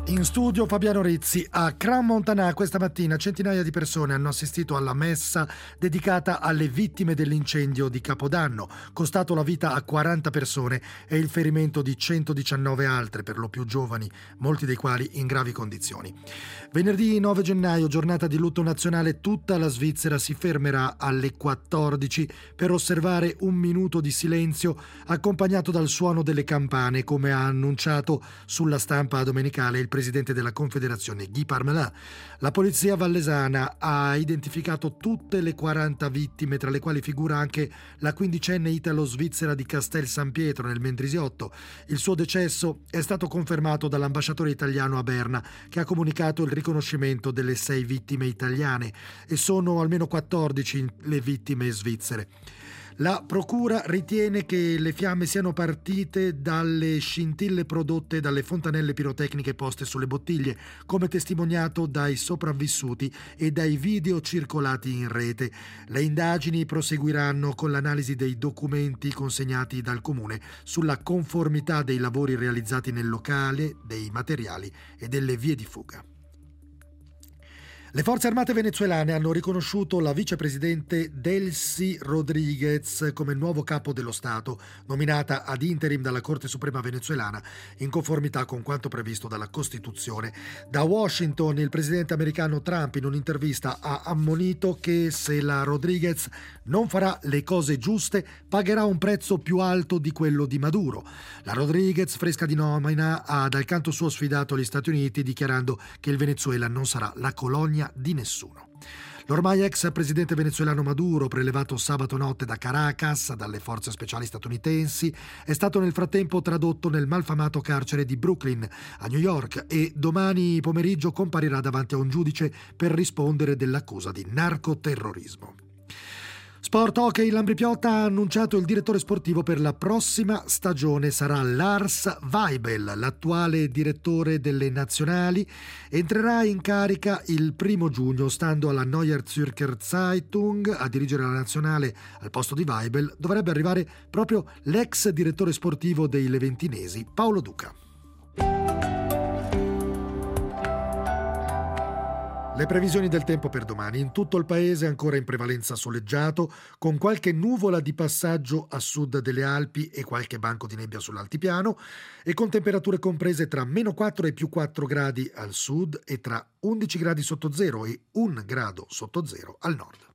In studio Fabiano Rizzi. A Crans-Montana questa mattina centinaia di persone hanno assistito alla messa dedicata alle vittime dell'incendio di Capodanno, costato la vita a 40 persone e il ferimento di 119 altre, per lo più giovani, molti dei quali in gravi condizioni. Venerdì 9 gennaio, giornata di lutto nazionale, tutta la Svizzera si fermerà alle 14 per osservare un minuto di silenzio accompagnato dal suono delle campane, come ha annunciato sulla stampa domenicale il presidente della Confederazione Guy Parmelin. La polizia vallesana ha identificato tutte le 40 vittime, tra le quali figura anche la quindicenne italo-svizzera di Castel San Pietro nel Mendrisiotto. Il suo decesso è stato confermato dall'ambasciatore italiano a Berna, che ha comunicato il riconoscimento delle 6 vittime italiane, e sono almeno 14 le vittime svizzere. La procura ritiene che le fiamme siano partite dalle scintille prodotte dalle fontanelle pirotecniche poste sulle bottiglie, come testimoniato dai sopravvissuti e dai video circolati in rete. Le indagini proseguiranno con l'analisi dei documenti consegnati dal comune sulla conformità dei lavori realizzati nel locale, dei materiali e delle vie di fuga. Le forze armate venezuelane hanno riconosciuto la vicepresidente Delcy Rodriguez come nuovo capo dello Stato, nominata ad interim dalla Corte Suprema venezuelana in conformità con quanto previsto dalla Costituzione. Da Washington il presidente americano Trump in un'intervista ha ammonito che se la Rodriguez non farà le cose giuste pagherà un prezzo più alto di quello di Maduro. La Rodriguez, fresca di nomina, ha dal canto suo sfidato gli Stati Uniti, dichiarando che il Venezuela non sarà la colonia di nessuno. L'ormai ex presidente venezuelano Maduro, prelevato sabato notte da Caracas dalle forze speciali statunitensi, è stato nel frattempo tradotto nel malfamato carcere di Brooklyn a New York e domani pomeriggio comparirà davanti a un giudice per rispondere dell'accusa di narcoterrorismo. Sport hockey, Lambri Piotta ha annunciato il direttore sportivo per la prossima stagione. Sarà Lars Weibel, l'attuale direttore delle nazionali. Entrerà in carica il 1 giugno, stando alla Neue Zürcher Zeitung. A dirigere la nazionale al posto di Weibel dovrebbe arrivare proprio l'ex direttore sportivo dei leventinesi, Paolo Duca. Le previsioni del tempo per domani. In tutto il paese ancora in prevalenza soleggiato, con qualche nuvola di passaggio a sud delle Alpi e qualche banco di nebbia sull'altipiano, e con temperature comprese tra -4 e +4 gradi al sud e tra 11 gradi sotto zero e 1 grado sotto zero al nord.